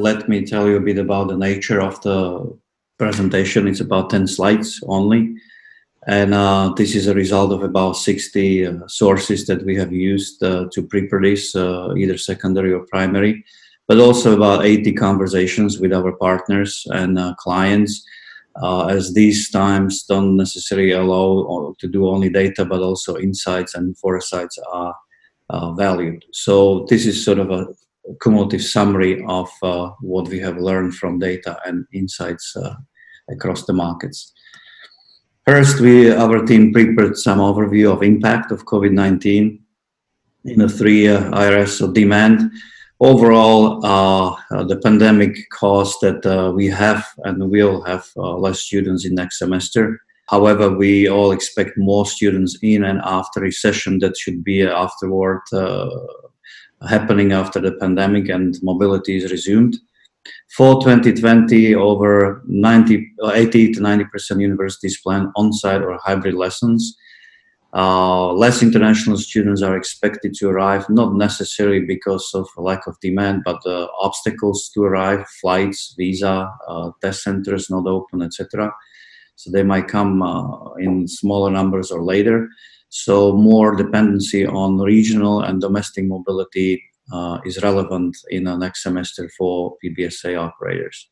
let me tell you a bit about the nature of the presentation. It's about 10 slides only. And this is a result of about 60 sources that we have used to pre-produce either secondary or primary, but also about 80 conversations with our partners and clients, as these times don't necessarily allow to do only data, but also insights and foresights are valued. So this is sort of a cumulative summary of what we have learned from data and insights across the markets. First, our team prepared some overview of impact of COVID-19 in the 3 areas of demand. Overall, the pandemic caused that we have and will have less students in next semester. However, we all expect more students in and after recession that should be afterward happening after the pandemic and mobility is resumed. For 2020, over 80 to 90% universities plan on-site or hybrid lessons. Less international students are expected to arrive, not necessarily because of a lack of demand, but obstacles to arrive, flights, visa, test centers not open, etc. So they might come in smaller numbers or later. So more dependency on regional and domestic mobility is relevant in the next semester for PBSA operators.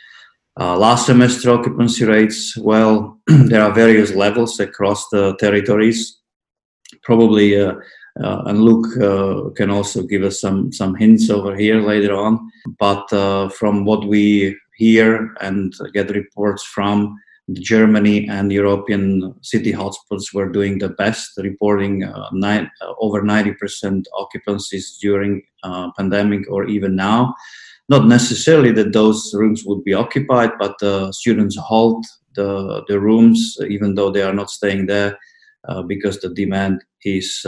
Last semester occupancy rates, well, there are various levels across the territories. Probably, and Luke can also give us some hints over here later on. But from what we hear and get reports from, Germany and European city hotspots were doing the best, reporting over 90% occupancies during pandemic or even now. Not necessarily that those rooms would be occupied, but students hold the rooms even though they are not staying there because the demand is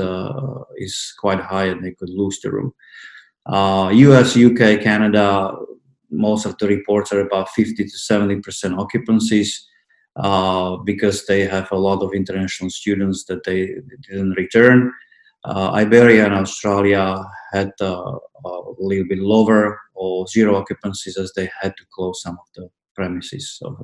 quite high and they could lose the room. US, UK, Canada, most of the reports are about 50 to 70% occupancies. Because they have a lot of international students that they didn't return. Iberia and Australia had a little bit lower or zero occupancies as they had to close some of the premises over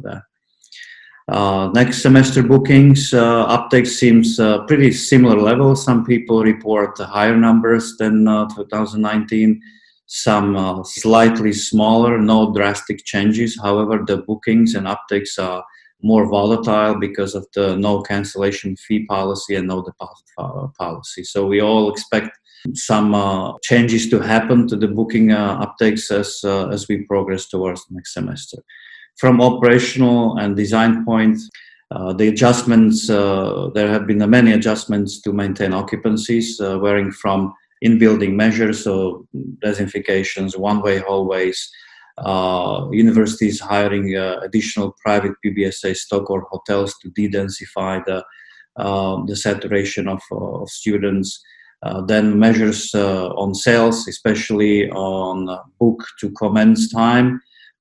there. Next semester bookings, uptake seems pretty similar level. Some people report higher numbers than 2019. Some slightly smaller, no drastic changes. However, the bookings and uptakes are more volatile because of the no cancellation fee policy and no deposit policy. So we all expect some changes to happen to the booking uptakes as we progress towards the next semester. From operational and design point, the adjustments, there have been many adjustments to maintain occupancies, varying from in-building measures, so desinfections, one-way hallways, universities hiring additional private PBSA stock or hotels to de-densify the saturation of students. Then measures on sales, especially on book to commence time,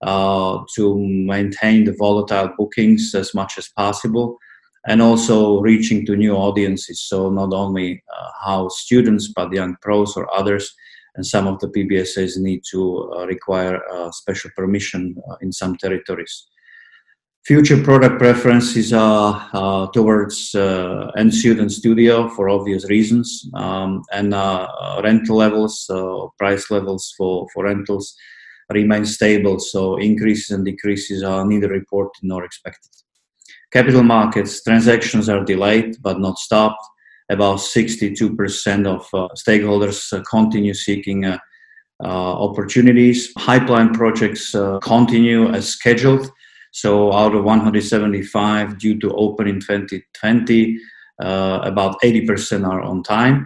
to maintain the volatile bookings as much as possible, and also reaching to new audiences. So not only house students, but young pros or others. And some of the PBSAs need to require special permission in some territories. Future product preferences are towards end student studio for obvious reasons, and rental levels, price levels for rentals remain stable. So increases and decreases are neither reported nor expected. Capital markets transactions are delayed but not stopped. About 62% of stakeholders continue seeking opportunities. Pipeline projects continue as scheduled. So out of 175 due to open in 2020, about 80% are on time.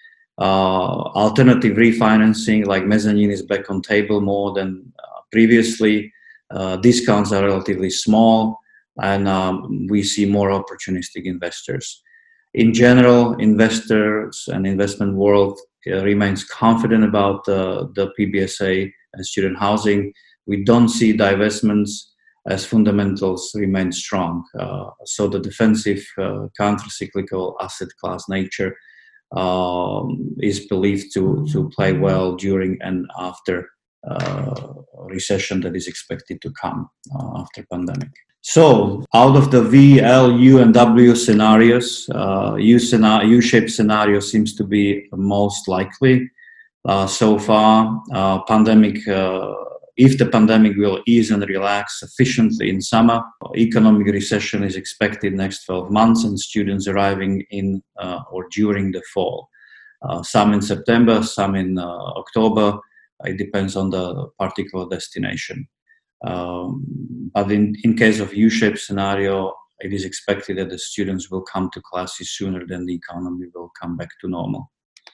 Alternative refinancing like mezzanine is back on table more than previously. Discounts are relatively small, and we see more opportunistic investors. In general, investors and investment world remains confident about the PBSA and student housing. We don't see divestments as fundamentals remain strong. So the defensive counter-cyclical asset class nature is believed to play well during and after recession that is expected to come after pandemic. So out of the V, L, U, and W scenarios, U-shaped scenario seems to be most likely so far. If the pandemic will ease and relax sufficiently in summer, economic recession is expected next 12 months and students arriving in or during the fall. Some in September, some in October. It depends on the particular destination. But in case of U-shaped scenario, it is expected that the students will come to classes sooner than the economy will come back to normal.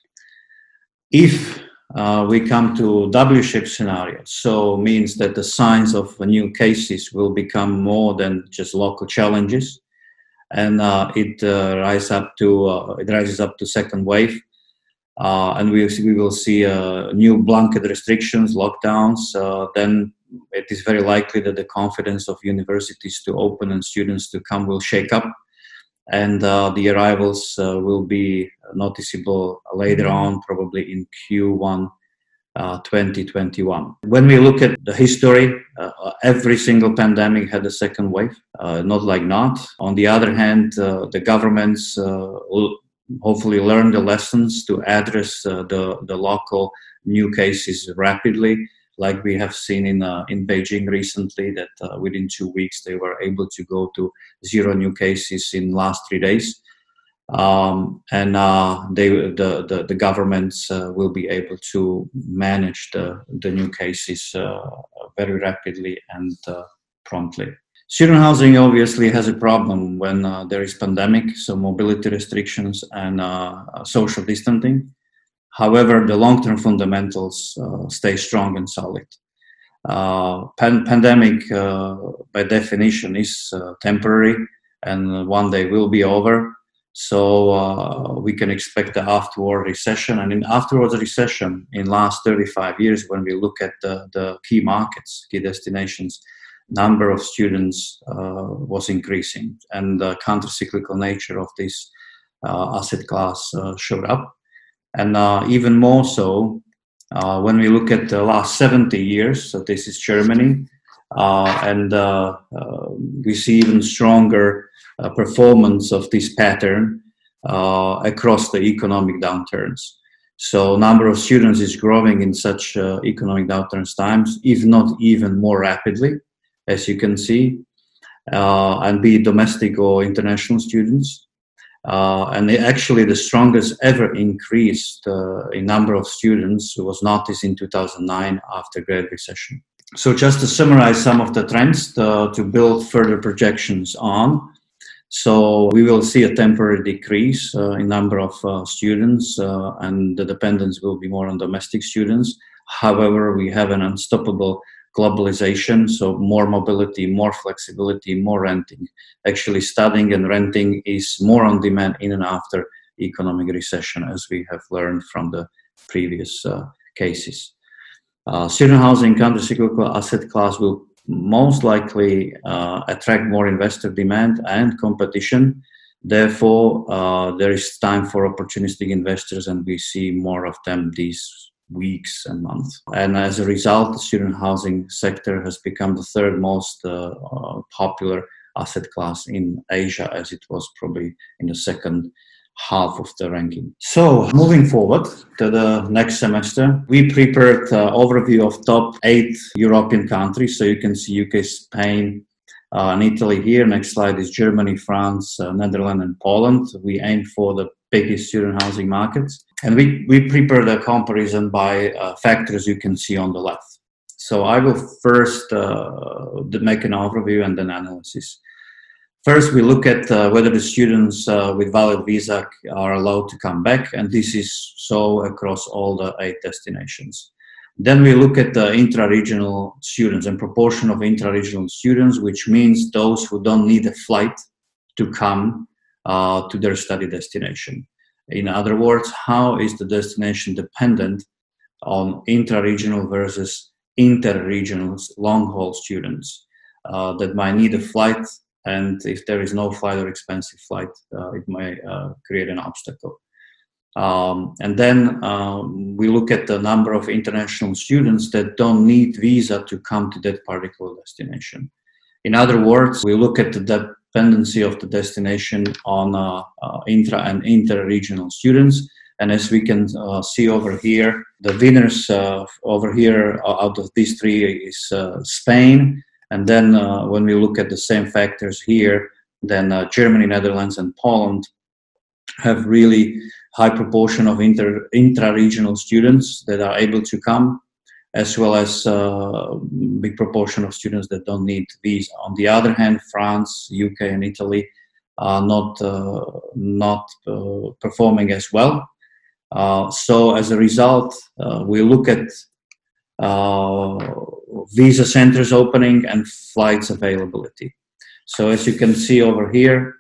If we come to W-shaped scenario, so means that the signs of new cases will become more than just local challenges, and it rises up to second wave, and we will see new blanket restrictions, lockdowns. Then it is very likely that the confidence of universities to open and students to come will shake up, and the arrivals will be noticeable later on, probably in Q1 2021. When we look at the history, every single pandemic had a second wave, not. On the other hand, the governments will hopefully learn the lessons to address the local new cases rapidly, like we have seen in Beijing recently, that within 2 weeks they were able to go to 0 new cases in last 3 days. The governments will be able to manage the new cases very rapidly and promptly. Student housing obviously has a problem when there is pandemic, so mobility restrictions and social distancing. However, the long-term fundamentals stay strong and solid. Pandemic, by definition, is temporary and one day will be over. So we can expect the afterward recession. And in afterwards recession, in last 35 years, when we look at the key markets, key destinations, number of students was increasing, and the counter-cyclical nature of this asset class showed up. And even more so, when we look at the last 70 years, so this is Germany, and we see even stronger performance of this pattern across the economic downturns. So number of students is growing in such economic downturns times, if not even more rapidly, as you can see, and be it domestic or international students. And actually the strongest ever increase in number of students was noticed in 2009 after Great Recession. So just to summarize some of the trends to build further projections on. So we will see a temporary decrease in number of students, and the dependence will be more on domestic students. However, we have an unstoppable globalization, so more mobility, more flexibility, more renting. Actually, studying and renting is more on demand in and after economic recession, as we have learned from the previous cases. Student housing counter-cyclical asset class will most likely attract more investor demand and competition. Therefore, there is time for opportunistic investors, and we see more of them these weeks and months. And as a result, the student housing sector has become the third most popular asset class in Asia, as it was probably in the second half of the ranking. So moving forward to the next semester, we prepared an overview of top 8 European countries. So you can see UK, Spain, and Italy here. Next slide is Germany, France, Netherlands, and Poland. We aim for the biggest student housing markets. And we prepared a comparison by factors you can see on the left. So I will first make an overview and then analysis. First, we look at whether the students with valid visa are allowed to come back, and this is so across all the 8 destinations. Then we look at the intra-regional students and proportion of intra-regional students, which means those who don't need a flight to come to their study destination. In other words, how is the destination dependent on intra-regional versus inter-regional long-haul students that might need a flight, and if there is no flight or expensive flight, it may create an obstacle. And then we look at the number of international students that don't need visa to come to that particular destination. In other words, we look at the dependency of the destination on intra and inter-regional students. And as we can see over here, the winners over here out of these three is Spain. And then when we look at the same factors here, then Germany, Netherlands, and Poland have really high proportion of intra-regional students that are able to come, as well as big proportion of students that don't need visa. On the other hand, France, UK, and Italy are not performing as well. So as a result, we look at visa centers opening and flights availability. So as you can see over here,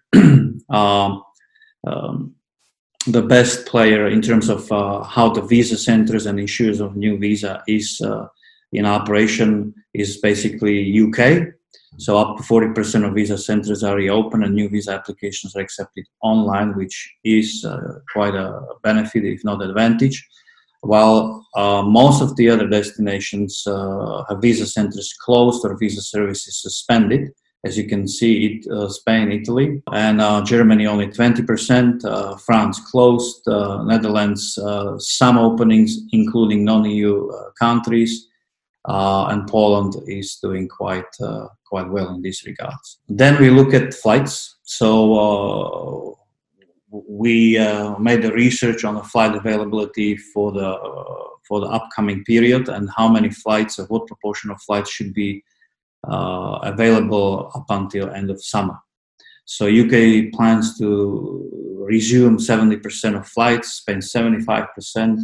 the best player in terms of how the visa centers and issues of new visa is in operation is basically UK. So up to 40% of visa centers are reopened and new visa applications are accepted online, which is quite a benefit, if not advantage. While most of the other destinations have visa centers closed or visa services suspended. As you can see, Spain, Italy, and Germany only 20%, France closed, Netherlands some openings, including non-EU countries, and Poland is doing quite well in these regards. Then we look at flights. So we made the research on the flight availability for the upcoming period and how many flights or what proportion of flights should be available up until end of summer. So UK plans to resume 70% of flights, Spain 75%.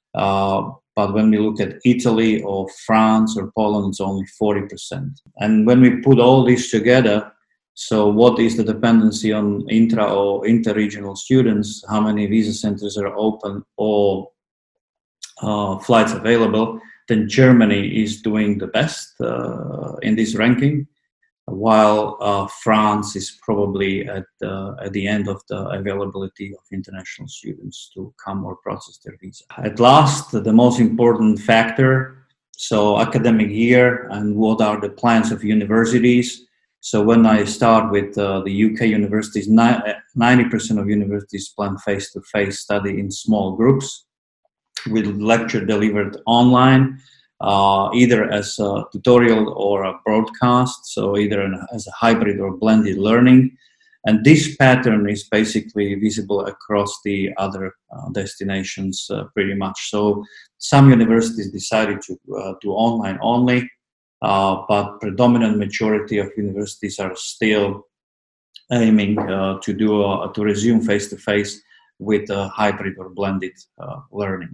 But when we look at Italy or France or Poland, it's only 40%. And when we put all this together, so what is the dependency on intra or inter-regional students, how many visa centers are open or flights available, then Germany is doing the best in this ranking, while France is probably at the end of the availability of international students to come or process their visa. At last, the most important factor, so academic year and what are the plans of universities. So when I start with the UK universities, 90% of universities plan face-to-face study in small groups, with lecture delivered online, either as a tutorial or a broadcast, so either as a hybrid or blended learning. And this pattern is basically visible across the other destinations pretty much. So some universities decided to do online only, but predominant majority of universities are still aiming to resume face-to-face with a hybrid or blended learning.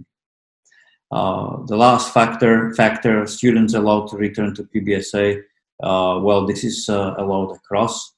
The last factor, students allowed to return to PBSA. Well, this is allowed across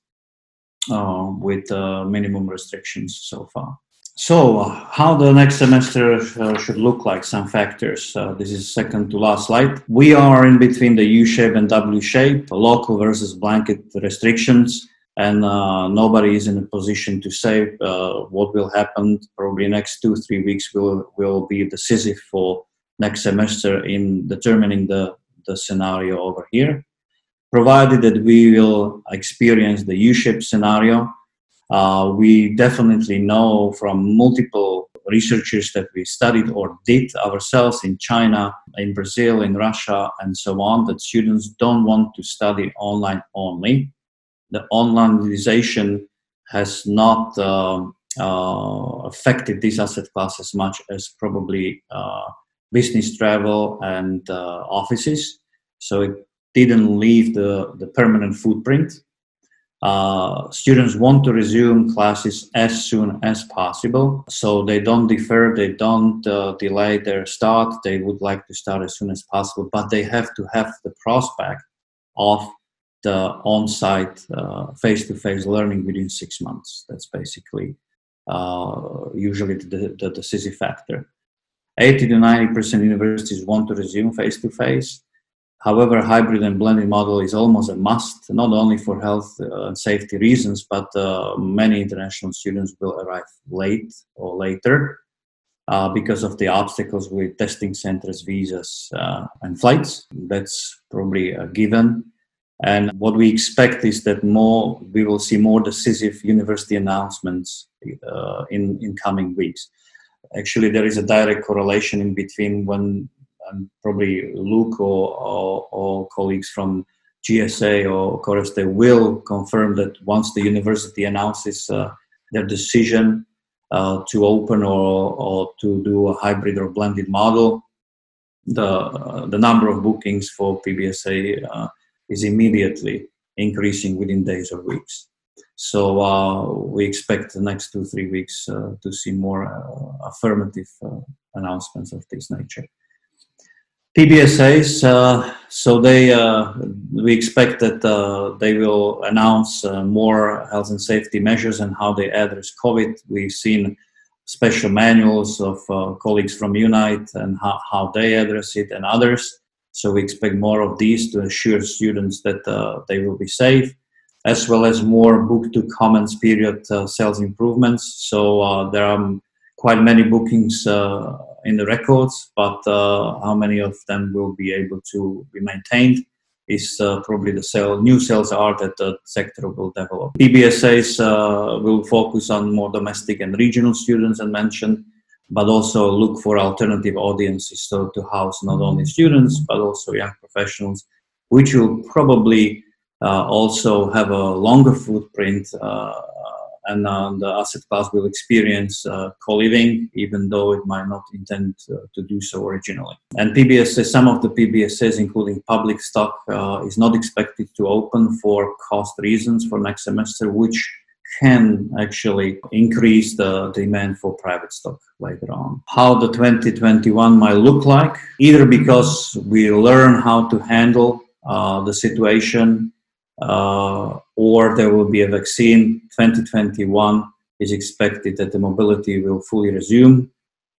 with minimum restrictions so far. So how the next semester should look like, some factors. This is second to last slide. We are in between the U-shape and W-shape, local versus blanket restrictions, and nobody is in a position to say what will happen. Probably next 2-3 weeks will be decisive for next semester in determining the scenario over here. Provided that we will experience the U-shaped scenario, we definitely know from multiple researchers that we studied or did ourselves in China, in Brazil, in Russia, and so on, that students don't want to study online only. The onlineization has not affected this asset class as much as probably business travel and offices. So it didn't leave the permanent footprint. Students want to resume classes as soon as possible. So they don't defer, they don't delay their start. They would like to start as soon as possible, but they have to have the prospect of the on-site face-to-face learning within 6 months. That's basically usually the decisive factor. 80 to 90% universities want to resume face-to-face. However, hybrid and blended model is almost a must, not only for health and safety reasons, but many international students will arrive late or later. because of the obstacles with testing centers, visas, and flights. That's probably a given. And what we expect is that we will see more decisive university announcements in coming weeks. Actually, there is a direct correlation in between when probably Luke or colleagues from GSA or Coreste will confirm that once the university announces their decision to open or to do a hybrid or blended model, the number of bookings for PBSA is immediately increasing within days or weeks. So we expect the next 2-3 weeks to see more affirmative announcements of this nature. PBSAs, we expect that they will announce more health and safety measures and how they address COVID. We've seen special manuals of colleagues from Unite and how they address it and others. So we expect more of these to assure students that they will be safe, as well as more book to comments period sales improvements. So there are quite many bookings in the records, but how many of them will be able to be maintained is probably the new sales art that the sector will develop. PBSAs will focus on more domestic and regional students, as mentioned, but also look for alternative audiences, so to house not only students, but also young professionals, which will probably also have a longer footprint, and the asset class will experience co-living, even though it might not intend to do so originally. And PBSA, some of the PBSAs, including public stock, is not expected to open for cost reasons for next semester, which can actually increase the demand for private stock later on. How the 2021 might look like, either because we learn how to handle the situation, or there will be a vaccine. 2021 is expected that the mobility will fully resume.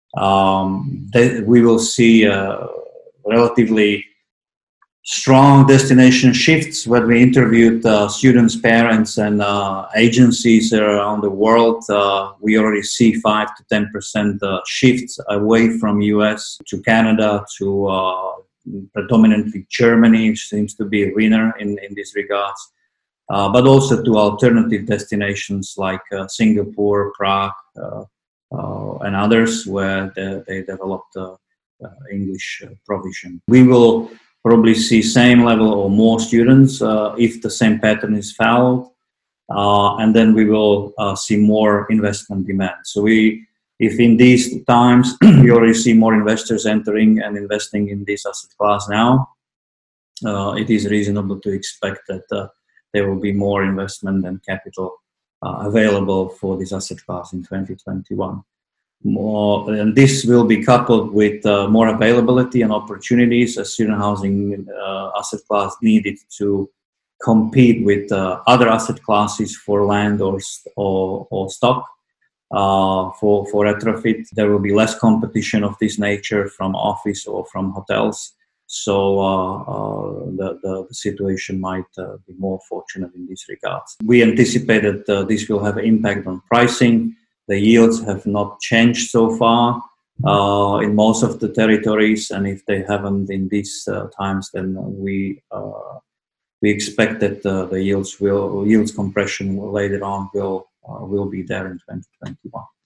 We will see relatively strong destination shifts. When we interviewed students, parents, and agencies around the world, we already see 5 to 10% shifts away from US to Canada to predominantly Germany, which seems to be a winner in this regards, but also to alternative destinations like Singapore, Prague, and others where they developed English provision. We will probably see same level or more students if the same pattern is followed, and then we will see more investment demand. So if in these times we already see more investors entering and investing in this asset class now, it is reasonable to expect that there will be more investment and capital available for this asset class in 2021. And this will be coupled with more availability and opportunities as student housing asset class needed to compete with other asset classes for land or stock. For retrofit, there will be less competition of this nature from office or from hotels. So the situation might be more fortunate in this regard. We anticipate that this will have an impact on pricing. The yields have not changed so far in most of the territories, and if they haven't in these times, then we expect that the yields compression later on will be there in 2021.